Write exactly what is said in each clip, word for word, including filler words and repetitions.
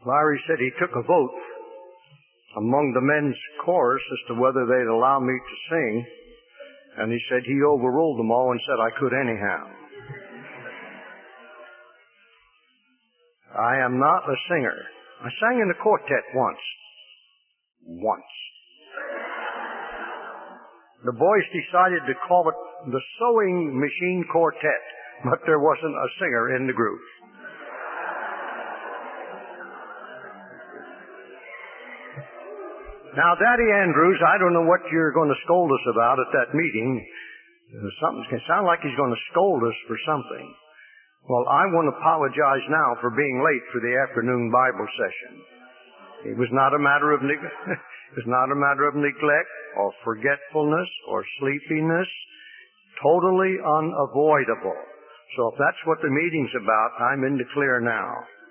Larry said he took a vote among the men's chorus as to whether they'd allow me to sing, and he said he overruled them all and said I could anyhow. I am not a singer. I sang in a quartet once. Once. The boys decided to call it the Sewing Machine Quartet, but there wasn't a singer in the group. Now, Daddy Andrews, I don't know what you're going to scold us about at that meeting. Something can sound like he's going to scold us for something. Well, I want to apologize now for being late for the afternoon Bible session. It was not a matter of neg- it was not a matter of neglect or forgetfulness or sleepiness. Totally unavoidable. So if that's what the meeting's about, I'm in the clear now.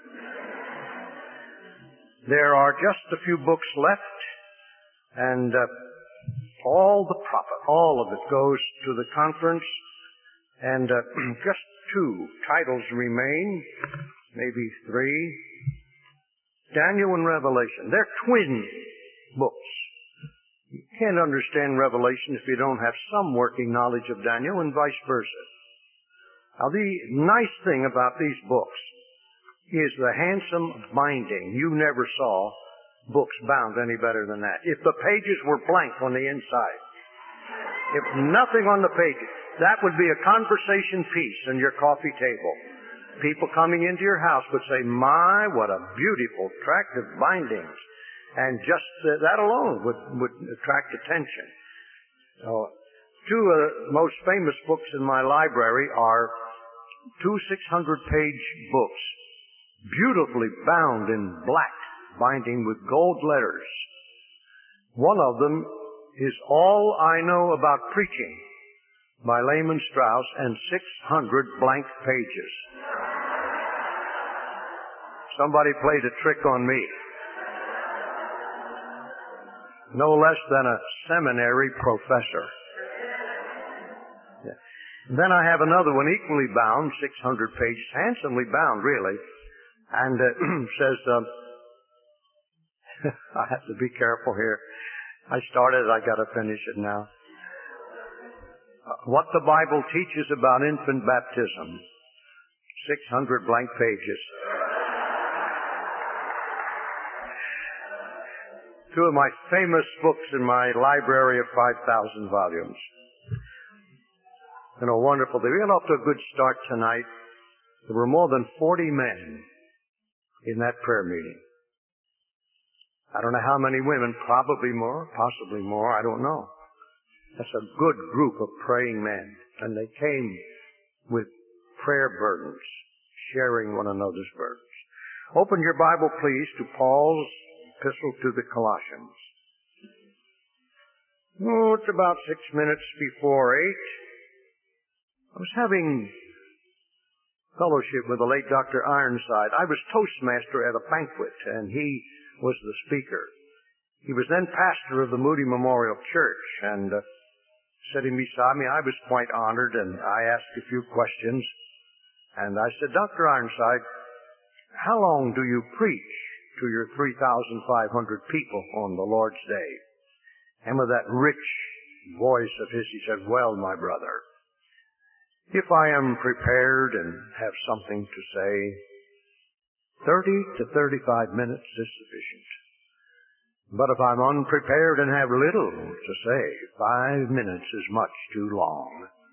There are just a few books left. And uh, all the profit, all of it goes to the conference. And uh, just two titles remain, maybe three. Daniel and Revelation. They're twin books. You can't understand Revelation if you don't have some working knowledge of Daniel and vice versa. Now, the nice thing about these books is the handsome binding. You never saw books bound any better than that. If the pages were blank on the inside, if nothing on the pages, that would be a conversation piece on your coffee table. People coming into your house would say, my, what a beautiful tract of bindings. And just uh, that alone would, would attract attention. So, two of the most famous books in my library are two six hundred page books, beautifully bound in black binding with gold letters. One of them is All I Know About Preaching by Lehman Strauss, and six hundred blank pages. Somebody played a trick on me. No less than a seminary professor. Yeah. Then I have another one equally bound, six hundred pages, handsomely bound really, and uh, says, um, I have to be careful here. I started, I got to finish it now. Uh, what the Bible teaches about infant baptism. six hundred blank pages. Two of my famous books in my library of five thousand volumes. You know, wonderful. They got off to a good start tonight. There were more than forty men in that prayer meeting. I don't know how many women, probably more, possibly more, I don't know. That's a good group of praying men. And they came with prayer burdens, sharing one another's burdens. Open your Bible, please, to Paul's epistle to the Colossians. Oh, it's about six minutes before eight. I was having fellowship with the late Doctor Ironside. I was Toastmaster at a banquet, and he was the speaker. He was then pastor of the Moody Memorial Church, and uh, sitting beside me, I was quite honored, and I asked a few questions. And I said, Doctor Ironside, how long do you preach to your three thousand five hundred people on the Lord's Day? And with that rich voice of his, he said, well, my brother, if I am prepared and have something to say, thirty to thirty-five minutes is sufficient. But if I'm unprepared and have little to say, five minutes is much too long.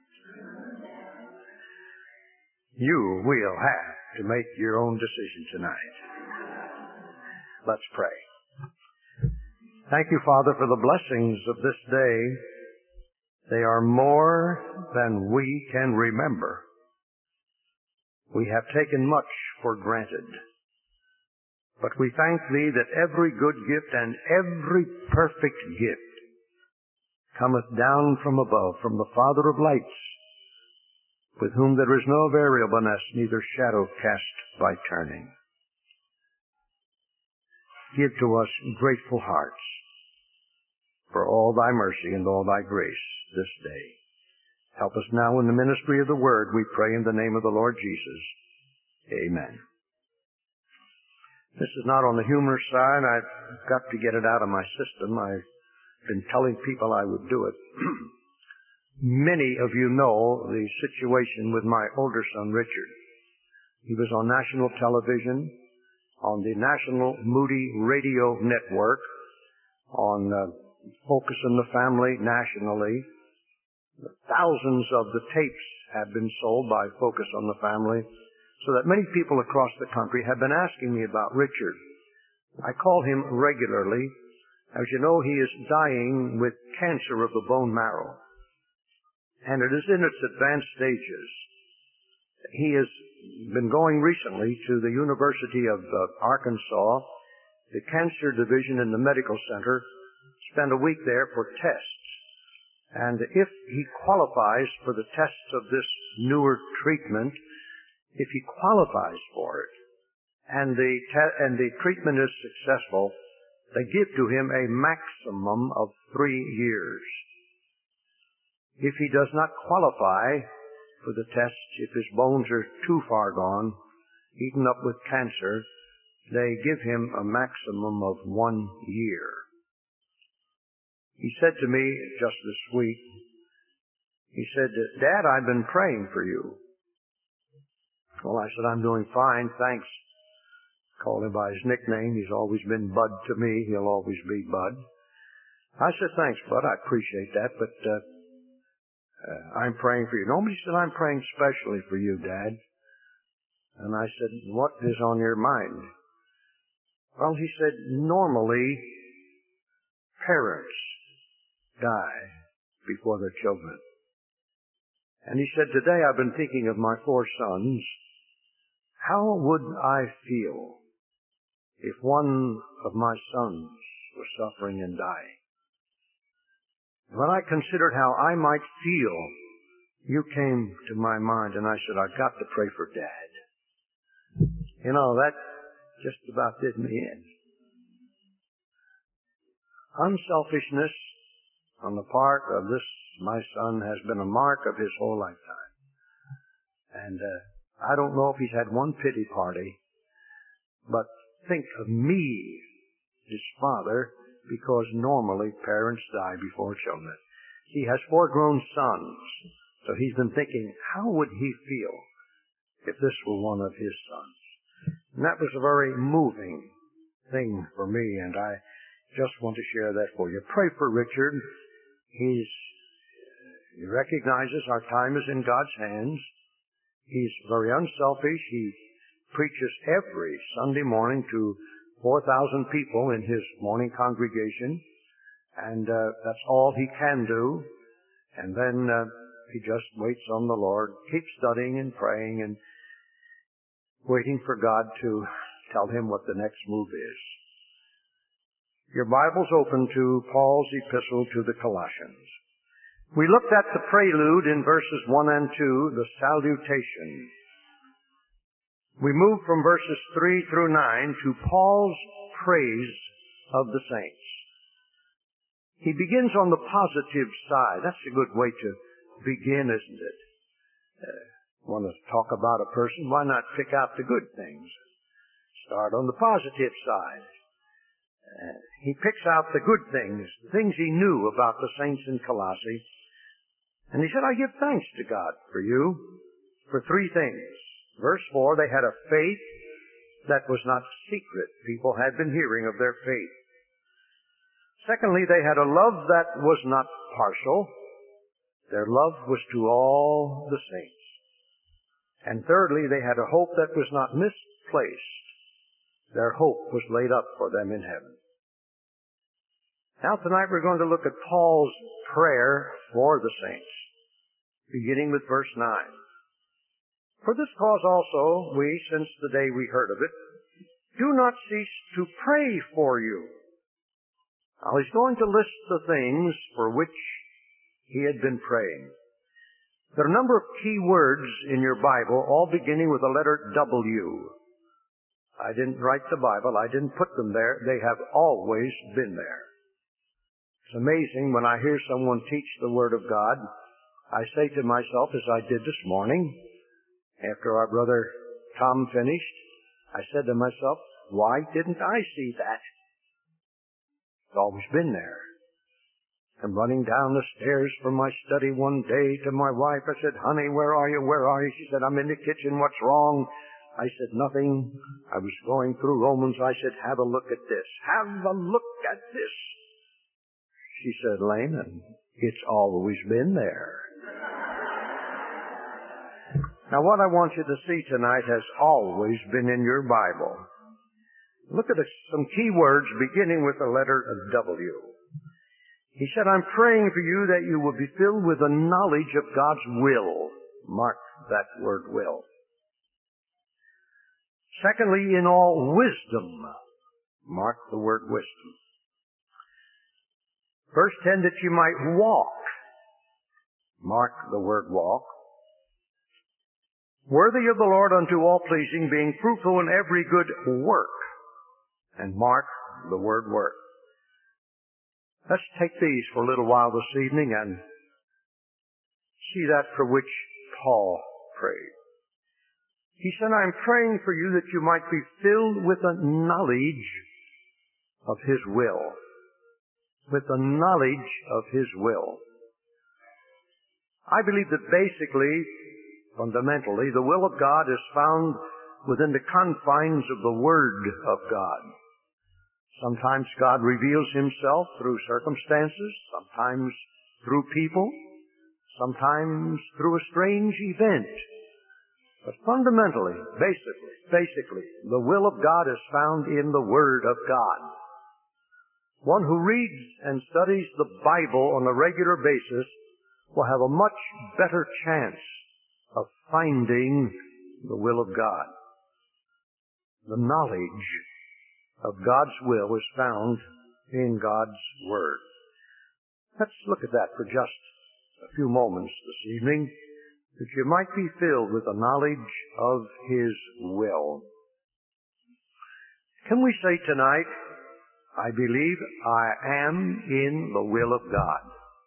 You will have to make your own decision tonight. Let's pray. Thank you, Father, for the blessings of this day. They are more than we can remember. We have taken much for granted. But we thank Thee that every good gift and every perfect gift cometh down from above, from the Father of lights, with whom there is no variableness, neither shadow cast by turning. Give to us grateful hearts for all Thy mercy and all Thy grace this day. Help us now in the ministry of the Word, we pray in the name of the Lord Jesus. Amen. This is not on the humor side. I've got to get it out of my system. I've been telling people I would do it. Many of you know the situation with my older son, Richard. He was on national television, on the National Moody Radio Network, on uh, Focus on the Family nationally. Thousands of the tapes have been sold by Focus on the Family, so that many people across the country have been asking me about Richard. I call him regularly. As you know, he is dying with cancer of the bone marrow, and it is in its advanced stages. He has been going recently to the University of uh, Arkansas, the cancer division in the medical center, spent a week there for tests. And if he qualifies for the tests of this newer treatment, if he qualifies for it, and the te- and the treatment is successful, they give to him a maximum of three years. If he does not qualify for the tests, if his bones are too far gone, eaten up with cancer, they give him a maximum of one year. He said to me just this week, he said, "Dad, I've been praying for you." Well, I said, "I'm doing fine, thanks." Called him by his nickname. He's always been Bud to me. He'll always be Bud. I said, "Thanks, Bud. I appreciate that, but uh, uh, I'm praying for you." Nobody said, "I'm praying specially for you, Dad." And I said, "What is on your mind?" Well, he said, "Normally, parents die before their children." And he said, "Today I've been thinking of my four sons. How would I feel if one of my sons was suffering and dying?" When I considered how I might feel, you came to my mind, and I said, "I've got to pray for Dad." You know, that just about did me in. Unselfishness on the part of this, my son, has been a mark of his whole lifetime. And uh, I don't know if he's had one pity party, but think of me, his father, because normally parents die before children. He has four grown sons, so he's been thinking, how would he feel if this were one of his sons? And that was a very moving thing for me, and I just want to share that for you. Pray for Richard. He's, he recognizes our time is in God's hands. He's very unselfish. He preaches every Sunday morning to four thousand people in his morning congregation, and uh, that's all he can do. And then uh, he just waits on the Lord, keeps studying and praying and waiting for God to tell him what the next move is. Your Bible's open to Paul's epistle to the Colossians. We looked at the prelude in verses one and two, the salutation. We moved from verses three through nine to Paul's praise of the saints. He begins on the positive side. That's a good way to begin, isn't it? Uh, want to talk about a person? Why not pick out the good things? Start on the positive side. Uh, he picks out the good things, the things he knew about the saints in Colossae. And he said, "I give thanks to God for you for three things." Verse four, they had a faith that was not secret. People had been hearing of their faith. Secondly, they had a love that was not partial. Their love was to all the saints. And thirdly, they had a hope that was not misplaced. Their hope was laid up for them in heaven. Now tonight we're going to look at Paul's prayer for the saints, beginning with verse nine. "For this cause also we, since the day we heard of it, do not cease to pray for you." Now he's going to list the things for which he had been praying. There are a number of key words in your Bible, all beginning with the letter W. I didn't write the Bible. I didn't put them there. They have always been there. It's amazing when I hear someone teach the Word of God, I say to myself, as I did this morning, after our brother Tom finished, I said to myself, why didn't I see that? It's always been there. I'm running down the stairs from my study one day to my wife. I said, honey, where are you? Where are you? She said, I'm in the kitchen. What's wrong? I said, nothing. I was going through Romans. I said, have a look at this. Have a look at this. She said, Layman, it's always been there. Now, what I want you to see tonight has always been in your Bible. Look at some key words beginning with the letter W. He said, I'm praying for you that you will be filled with the knowledge of God's will. Mark that word will. Secondly, in all wisdom. Mark the word wisdom. Verse ten, that you might walk. Mark the word walk. Worthy of the Lord unto all pleasing, being fruitful in every good work. And mark the word work. Let's take these for a little while this evening and see that for which Paul prayed. He said, I'm praying for you that you might be filled with the knowledge of His will. With the knowledge of His will. I believe that basically, fundamentally, the will of God is found within the confines of the Word of God. Sometimes God reveals Himself through circumstances, sometimes through people, sometimes through a strange event. But fundamentally, basically, basically, the will of God is found in the Word of God. One who reads and studies the Bible on a regular basis will have a much better chance of finding the will of God. The knowledge of God's will is found in God's Word. Let's look at that for just a few moments this evening, that you might be filled with the knowledge of His will. Can we say tonight, I believe I am in the will of God?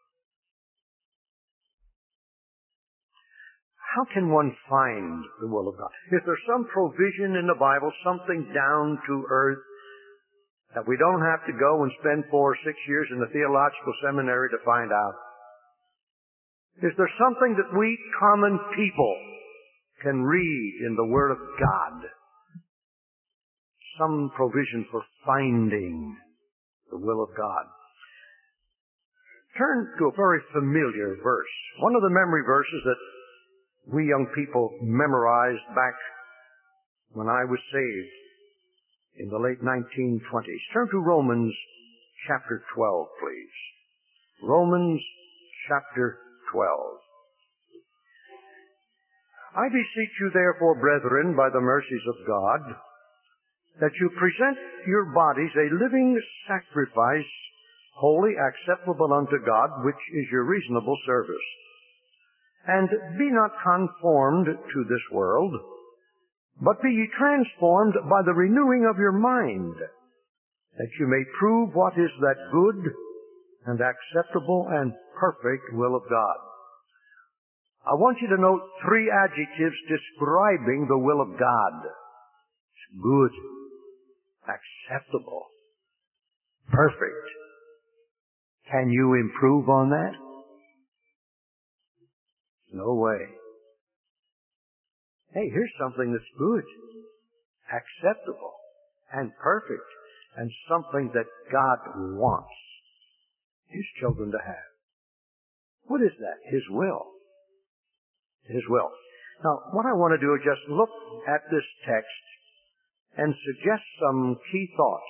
How can one find the will of God? Is there some provision in the Bible, something down to earth, that we don't have to go and spend four or six years in the theological seminary to find out? Is there something that we common people can read in the Word of God? Some provision for finding the will of God. Turn to a very familiar verse. One of the memory verses that we young people memorized back when I was saved in the late nineteen twenties. Turn to Romans chapter twelve, please. Romans chapter twelve. I beseech you therefore, brethren, by the mercies of God, that you present your bodies a living sacrifice, holy, acceptable unto God, which is your reasonable service. And be not conformed to this world, but be ye transformed by the renewing of your mind, that you may prove what is that good and acceptable and perfect will of God. I want you to note three adjectives describing the will of God. It's good, acceptable, perfect. Can you improve on that? No way. Hey, here's something that's good, acceptable, and perfect, and something that God wants His children to have. What is that? His will. His will. Now, what I want to do is just look at this text and suggest some key thoughts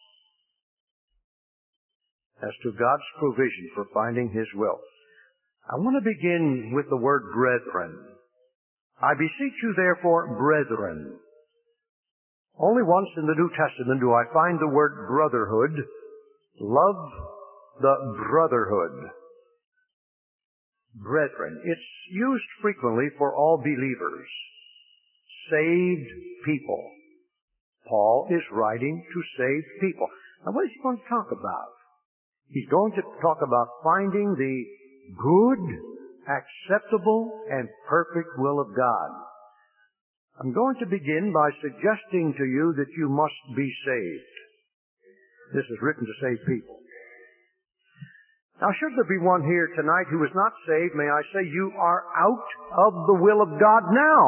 as to God's provision for finding His will. I want to begin with the word brethren. I beseech you therefore, brethren. Only once in the New Testament do I find the word brotherhood. Love the brotherhood. Brethren. It's used frequently for all believers. Saved people. Paul is writing to saved people. Now what is he going to talk about? He's going to talk about finding the good, acceptable, and perfect will of God. I'm going to begin by suggesting to you that you must be saved. This is written to save people. Now, should there be one here tonight who is not saved, may I say you are out of the will of God now.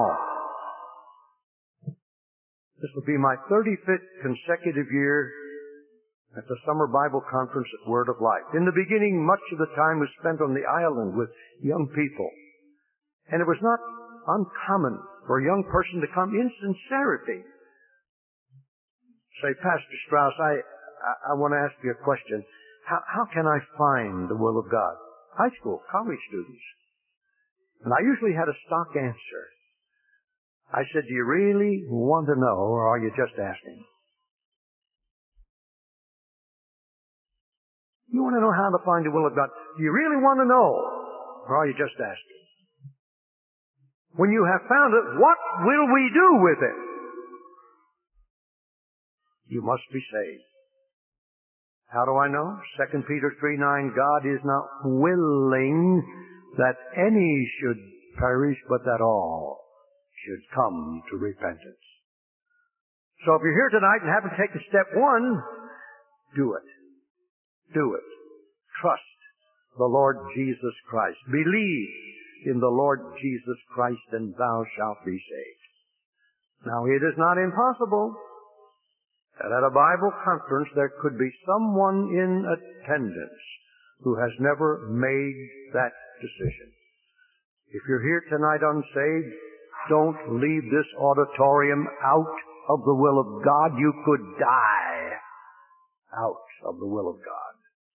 This will be my thirty-fifth consecutive year at the Summer Bible Conference at Word of Life. In the beginning, much of the time was spent on the island with young people. And it was not uncommon for a young person to come in sincerity. Say, Pastor Strauss, I, I, I want to ask you a question. How, how can I find the will of God? High school, college students. And I usually had a stock answer. I said, do you really want to know, or are you just asking? You want to know how to find the will of God. Do you really want to know, or are you just asking? When you have found it, what will we do with it? You must be saved. How do I know? Second Peter three nine, God is not willing that any should perish, but that all should come to repentance. So if you're here tonight and haven't taken step one, do it. Do it. Trust the Lord Jesus Christ. Believe in the Lord Jesus Christ, and thou shalt be saved. Now, it is not impossible that at a Bible conference there could be someone in attendance who has never made that decision. If you're here tonight unsaved, don't leave this auditorium out of the will of God. You could die out of the will of God.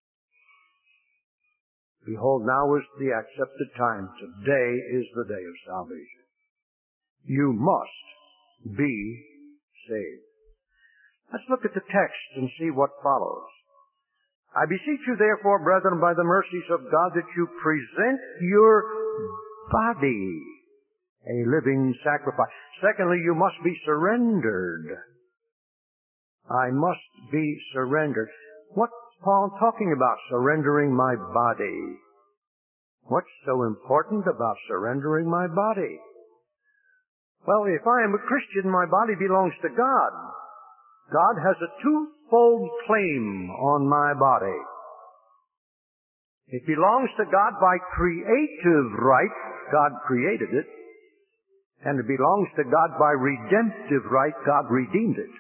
Behold, now is the accepted time. Today is the day of salvation. You must be saved. Let's look at the text and see what follows. I beseech you therefore, brethren, by the mercies of God, that you present your body a living sacrifice. Secondly, you must be surrendered. I must be surrendered. What's Paul talking about? Surrendering my body. What's so important about surrendering my body? Well, if I am a Christian, my body belongs to God. God has a twofold claim on my body. It belongs to God by creative right. God created it. And it belongs to God by redemptive right. God redeemed it.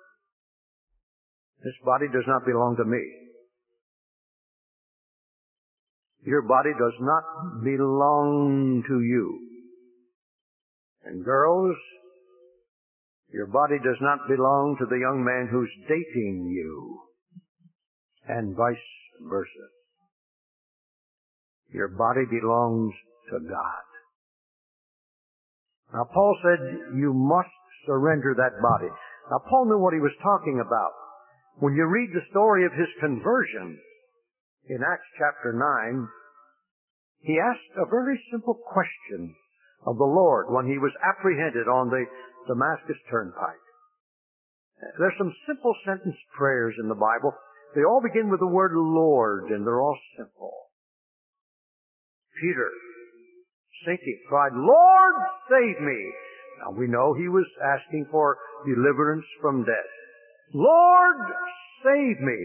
This body does not belong to me. Your body does not belong to you. And girls, your body does not belong to the young man who's dating you. And vice versa. Your body belongs to God. Now, Paul said you must surrender that body. Now, Paul knew what he was talking about. When you read the story of his conversion in Acts chapter nine, he asked a very simple question of the Lord when he was apprehended on the Damascus Turnpike. There's some simple sentence prayers in the Bible. They all begin with the word Lord, and they're all simple. Peter, sinking, cried, Lord, save me. Now we know he was asking for deliverance from death. Lord, save me.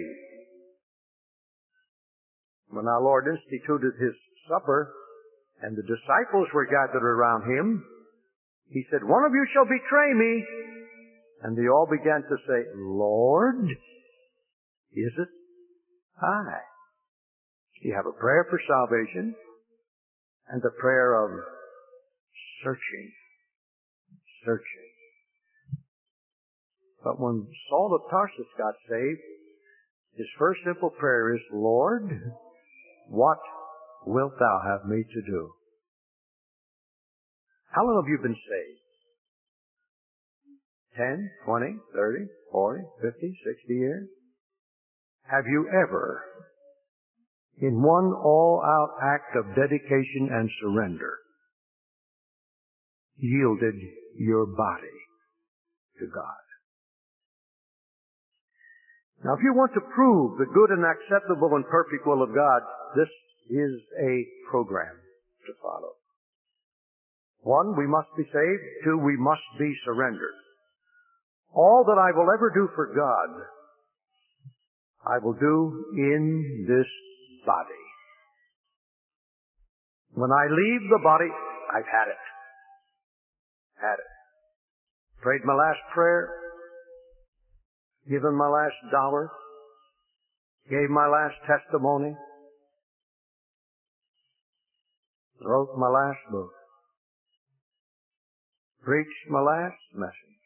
When our Lord instituted his supper, and the disciples were gathered around him, he said, one of you shall betray me. And they all began to say, Lord, is it I? You have a prayer for salvation and the prayer of searching, searching. But when Saul of Tarsus got saved, his first simple prayer is, Lord, what wilt thou have me to do? How long have you been saved? Ten, twenty, thirty, forty, fifty, sixty years? Have you ever, in one all-out act of dedication and surrender, yielded your body to God? Now, if you want to prove the good and acceptable and perfect will of God, this is a program to follow. One, we must be saved. Two, we must be surrendered. All that I will ever do for God, I will do in this body. When I leave the body, I've had it. Had it. Prayed my last prayer, given my last dollar, gave my last testimony, wrote my last book, preached my last message,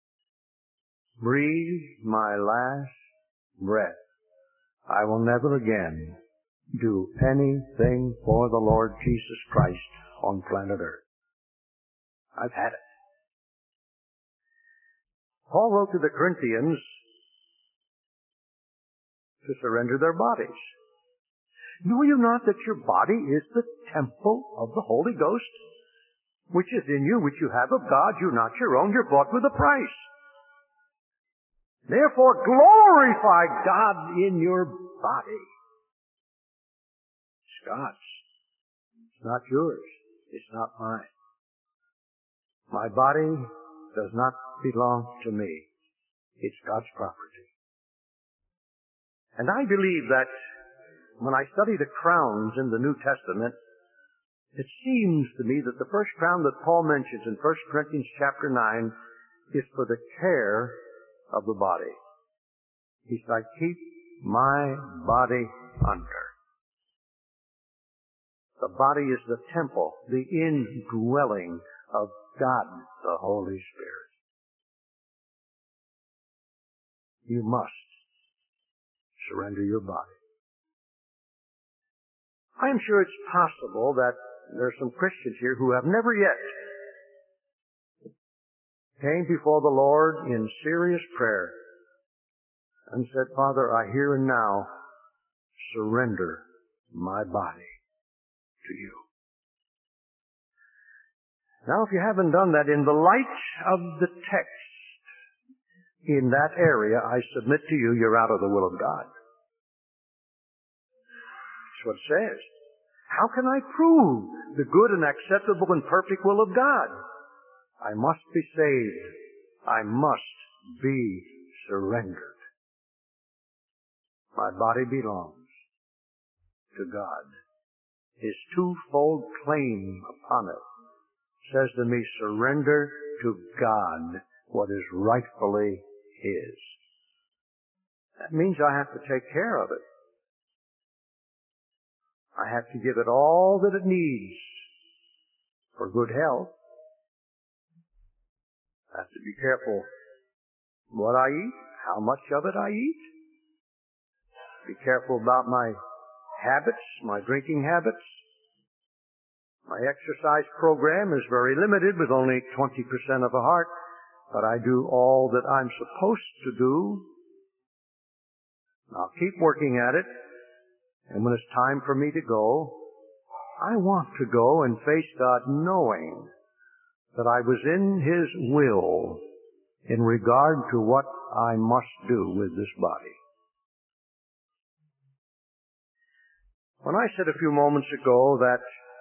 breathed my last breath. I will never again do anything for the Lord Jesus Christ on planet Earth. I've had it. Paul wrote to the Corinthians to surrender their bodies. Know you not that your body is the temple of the Holy Ghost, which is in you, which you have of God? You're not your own. You're bought with a price. Therefore, glorify God in your body. It's God's. It's not yours. It's not mine. My body does not belong to me. It's God's property. And I believe that when I study the crowns in the New Testament, it seems to me that the first crown that Paul mentions in First Corinthians chapter nine is for the care of the body. He said, I keep my body under. The body is the temple, the indwelling of God, the Holy Spirit. You must surrender your body. I am sure it's possible that there are some Christians here who have never yet came before the Lord in serious prayer and said, Father, I here and now surrender my body to you. Now, if you haven't done that, in the light of the text in that area, I submit to you, you're out of the will of God. That's what it says. How can I prove the good and acceptable and perfect will of God? I must be saved. I must be surrendered. My body belongs to God. His twofold claim upon it says to me, surrender to God what is rightfully His. That means I have to take care of it. I have to give it all that it needs for good health. I have to be careful what I eat, how much of it I eat. Be careful about my habits, my drinking habits. My exercise program is very limited with only twenty percent of a heart, but I do all that I'm supposed to do. I'll keep working at it, and when it's time for me to go, I want to go and face God knowing that I was in His will in regard to what I must do with this body. When I said a few moments ago that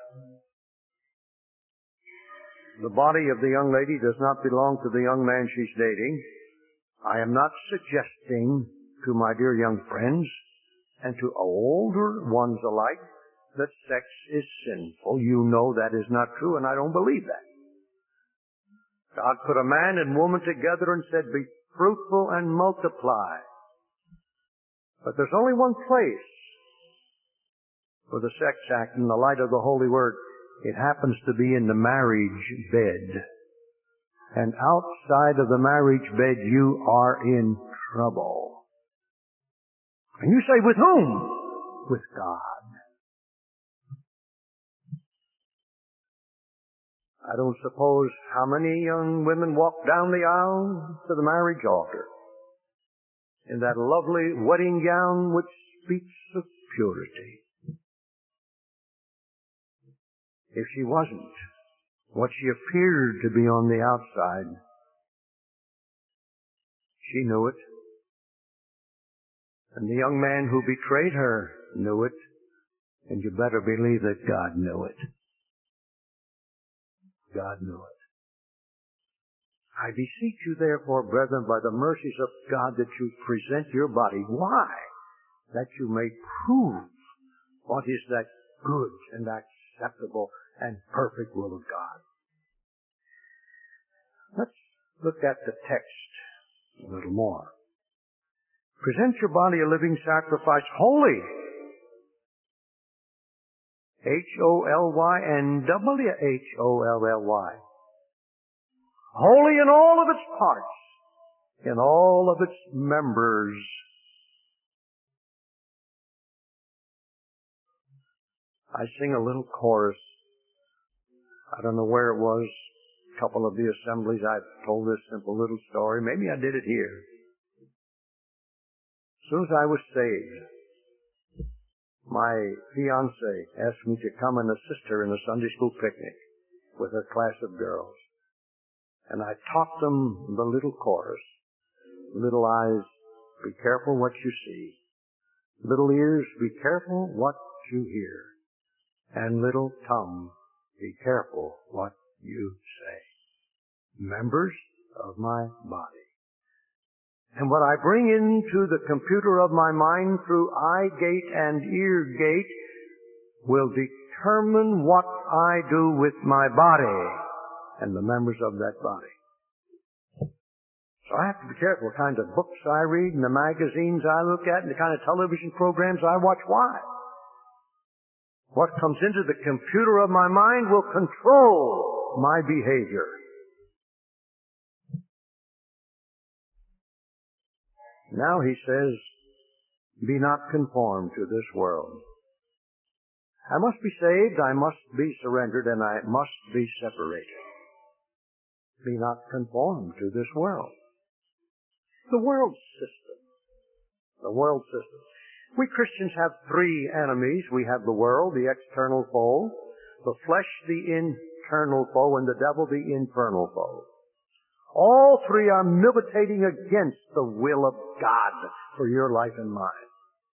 the body of the young lady does not belong to the young man she's dating, I am not suggesting to my dear young friends and to older ones alike that sex is sinful. You know that is not true, and I don't believe that. God put a man and woman together and said, be fruitful and multiply. But there's only one place for the sex act in the light of the Holy Word. It happens to be in the marriage bed. And outside of the marriage bed, you are in trouble. And you say, with whom? With God. I don't suppose how many young women walk down the aisle to the marriage altar in that lovely wedding gown which speaks of purity. If she wasn't what she appeared to be on the outside, she knew it. And the young man who betrayed her knew it. And you better believe that God knew it. God knew it. I beseech you therefore, brethren, by the mercies of God, that you present your body. Why? That you may prove what is that good and acceptable and perfect will of God. Let's look at the text a little more. Present your body a living sacrifice, holy. H O L Y and W H O L L Y. Holy in all of its parts, in all of its members. I sing a little chorus. I don't know where it was. A couple of the assemblies I've told this simple little story. Maybe I did it here. As soon as I was saved, my fiancée asked me to come and assist her in a Sunday school picnic with her class of girls. And I taught them the little chorus. Little eyes, be careful what you see. Little ears, be careful what you hear. And little tongue, be careful what you say. Members of my body. And what I bring into the computer of my mind through eye gate and ear gate will determine what I do with my body and the members of that body. So I have to be careful what kinds of books I read and the magazines I look at and the kind of television programs I watch. Why? What comes into the computer of my mind will control my behavior. Now he says, be not conformed to this world. I must be saved, I must be surrendered, and I must be separated. Be not conformed to this world. The world system. The world system. We Christians have three enemies. We have the world, the external foe, the flesh, the internal foe, and the devil, the infernal foe. All three are militating against the will of God for your life and mine.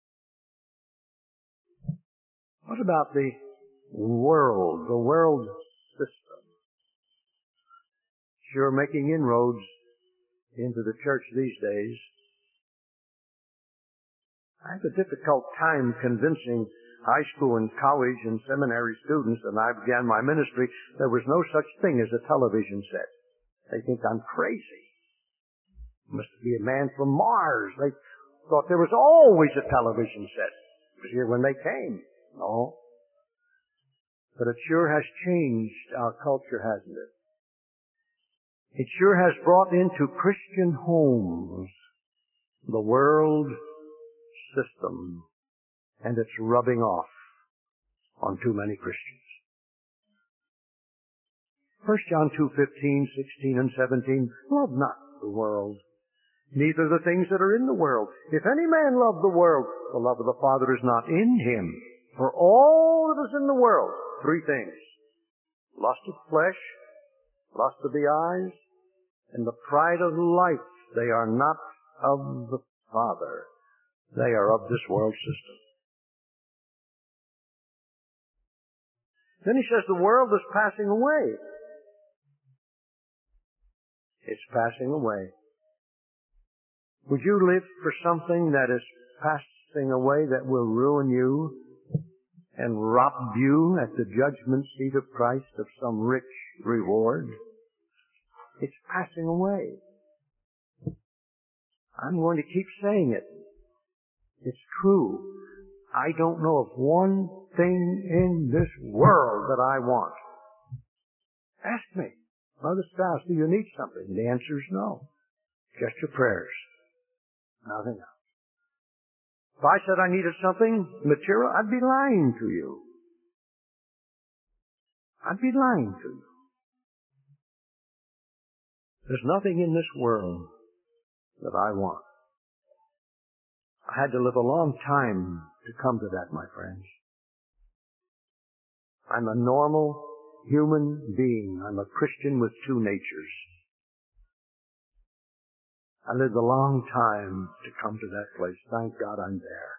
What about the world, the world system? Sure making inroads into the church these days. I have a difficult time convincing high school and college and seminary students, and I began my ministry, there was no such thing as a television set. They think I'm crazy. Must be a man from Mars. They thought there was always a television set. It was here when they came. No. But it sure has changed our culture, hasn't it? It sure has brought into Christian homes the world system, and it's rubbing off on too many Christians. First John two fifteen, sixteen, and seventeen, love not the world, neither the things that are in the world. If any man love the world, the love of the Father is not in him. For all that is in the world, three things: lust of flesh, lust of the eyes, and the pride of life. They are not of the Father. They are of this world system. Then he says the world is passing away. It's passing away. Would you live for something that is passing away, that will ruin you and rob you at the judgment seat of Christ of some rich reward? It's passing away. I'm going to keep saying it. It's true. I don't know of one thing in this world that I want. Ask me, Mother Spouse, do you need something? The answer is no. Just your prayers. Nothing else. If I said I needed something material, I'd be lying to you. I'd be lying to you. There's nothing in this world that I want. I had to live a long time to come to that, my friends. I'm a normal human being. I'm a Christian with two natures. I lived a long time to come to that place. Thank God I'm there.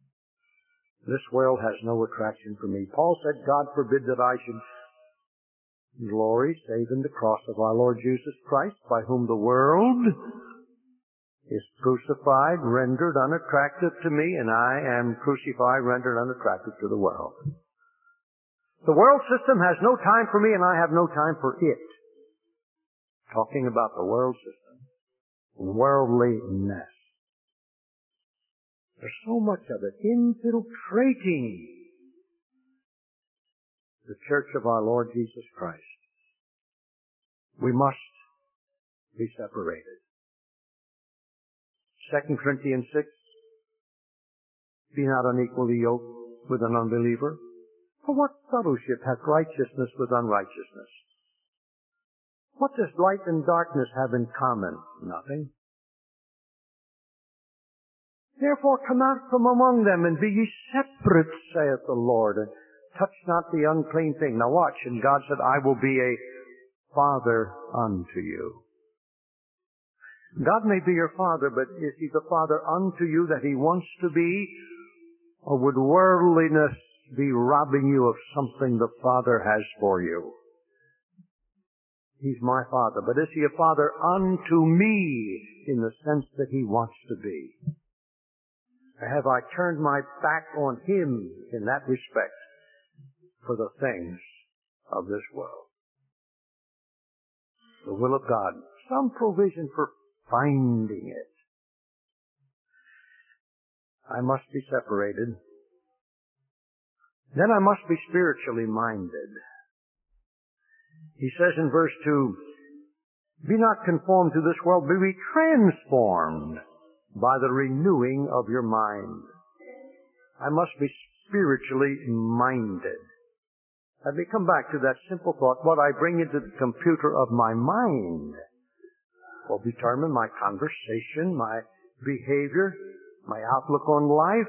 This world has no attraction for me. Paul said, God forbid that I should glory save in the cross of our Lord Jesus Christ, by whom the world is crucified, rendered unattractive to me, and I am crucified, rendered unattractive to the world. The world system has no time for me, and I have no time for it. Talking about the world system. Worldliness. There's so much of it infiltrating the church of our Lord Jesus Christ. We must be separated. Second Corinthians six, be not unequally yoked with an unbeliever. For what fellowship hath righteousness with unrighteousness? What does light and darkness have in common? Nothing. Therefore come out from among them, and be ye separate, saith the Lord, and touch not the unclean thing. Now watch, and God said, I will be a father unto you. God may be your father, but is he the father unto you that he wants to be? Or would worldliness be robbing you of something the Father has for you? He's my father, but is he a father unto me in the sense that he wants to be? Or have I turned my back on him in that respect for the things of this world? The will of God. Some provision for finding it. I must be separated. Then I must be spiritually minded. He says in verse two, be not conformed to this world, but be transformed by the renewing of your mind. I must be spiritually minded. Let me come back to that simple thought. What I bring into the computer of my mind will determine my conversation, my behavior, my outlook on life.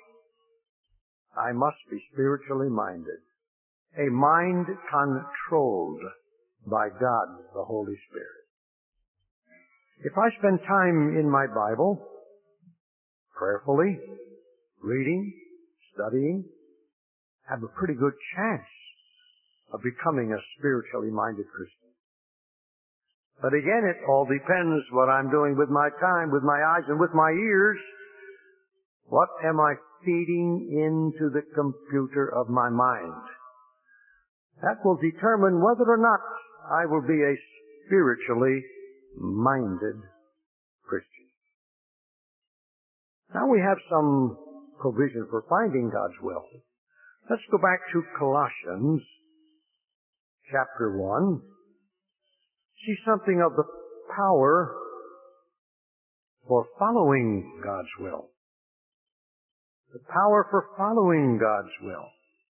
I must be spiritually minded. A mind controlled by God, the Holy Spirit. If I spend time in my Bible, prayerfully, reading, studying, I have a pretty good chance of becoming a spiritually minded Christian. But again, it all depends what I'm doing with my time, with my eyes, and with my ears. What am I feeding into the computer of my mind? That will determine whether or not I will be a spiritually minded Christian. Now we have some provision for finding God's will. Let's go back to Colossians chapter one. See something of the power for following God's will. The power for following God's will.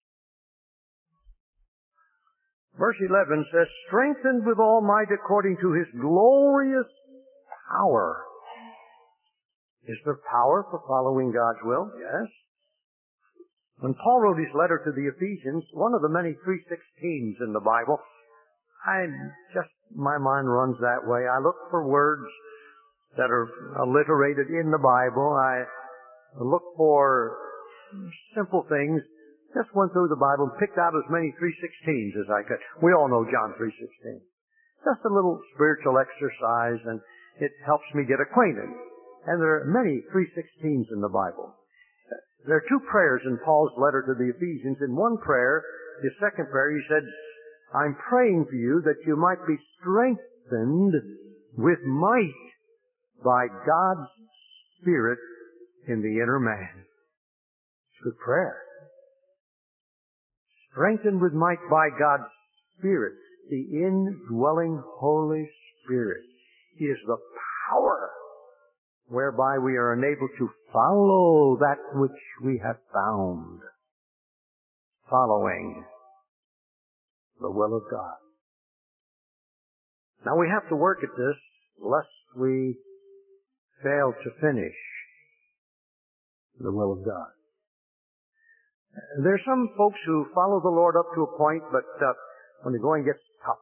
Verse eleven says, strengthened with all might according to his glorious power. Is there power for following God's will? Yes. When Paul wrote his letter to the Ephesians, one of the many three sixteens in the Bible, I just, my mind runs that way. I look for words that are alliterated in the Bible. I look for simple things. Just went through the Bible and picked out as many three sixteens as I could. We all know John three sixteen. Just a little spiritual exercise, and it helps me get acquainted. And there are many three sixteens in the Bible. There are two prayers in Paul's letter to the Ephesians. In one prayer, his second prayer, he said, I'm praying for you that you might be strengthened with might by God's Spirit in the inner man. It's a good prayer. Strengthened with might by God's Spirit. The indwelling Holy Spirit is the power whereby we are enabled to follow that which we have found. Following the will of God. Now we have to work at this lest we fail to finish the will of God. There are some folks who follow the Lord up to a point, but uh, when the going gets tough,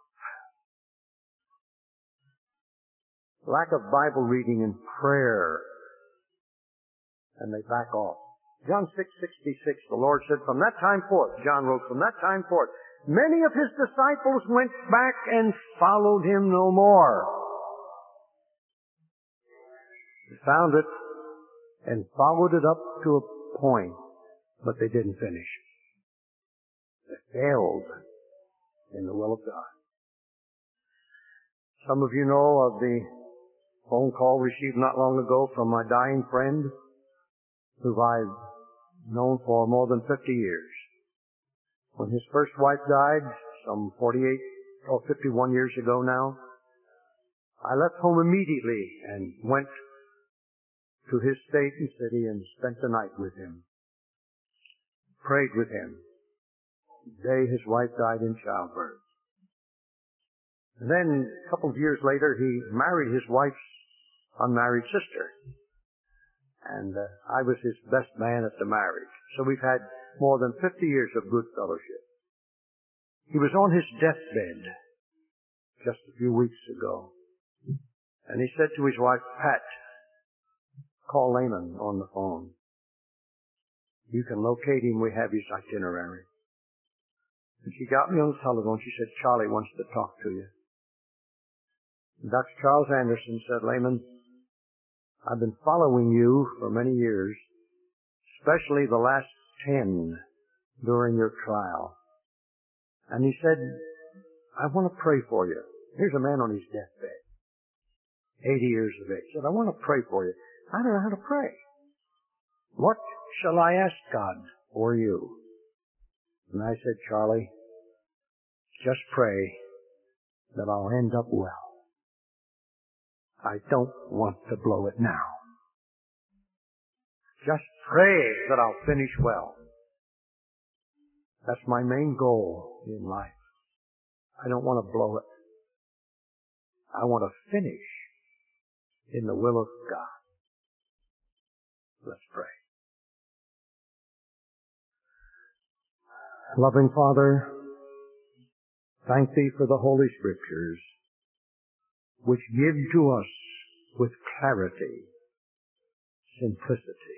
lack of Bible reading and prayer, and they back off. John six sixty-six, the Lord said, from that time forth, John wrote, from that time forth, Many of his disciples went back and followed him no more. They found it and followed it up to a point, but they didn't finish. They failed in the will of God. Some of you know of the phone call received not long ago from my dying friend, who I've known for more than fifty years. When his first wife died, some forty-eight or fifty-one years ago now, I left home immediately and went to his state and city and spent the night with him. Prayed with him. The day his wife died in childbirth. And then a couple of years later, he married his wife's unmarried sister. And uh, I was his best man at the marriage. So we've had more than fifty years of good fellowship. He was on his deathbed just a few weeks ago. And he said to his wife, Pat, call Lehman on the phone. You can locate him. We have his itinerary. And she got me on the telephone. She said, Charlie wants to talk to you. And Doctor Charles Anderson said, Lehman, I've been following you for many years, especially the last ten during your trial. And he said, I want to pray for you. Here's a man on his deathbed, eighty years of age. He said, I want to pray for you. I don't know how to pray. What shall I ask God for you? And I said, Charlie, just pray that I'll end up well. I don't want to blow it now. Just pray that I'll finish well. That's my main goal in life. I don't want to blow it. I want to finish in the will of God. Let's pray. Loving Father, thank Thee for the Holy Scriptures, which give to us with clarity, simplicity,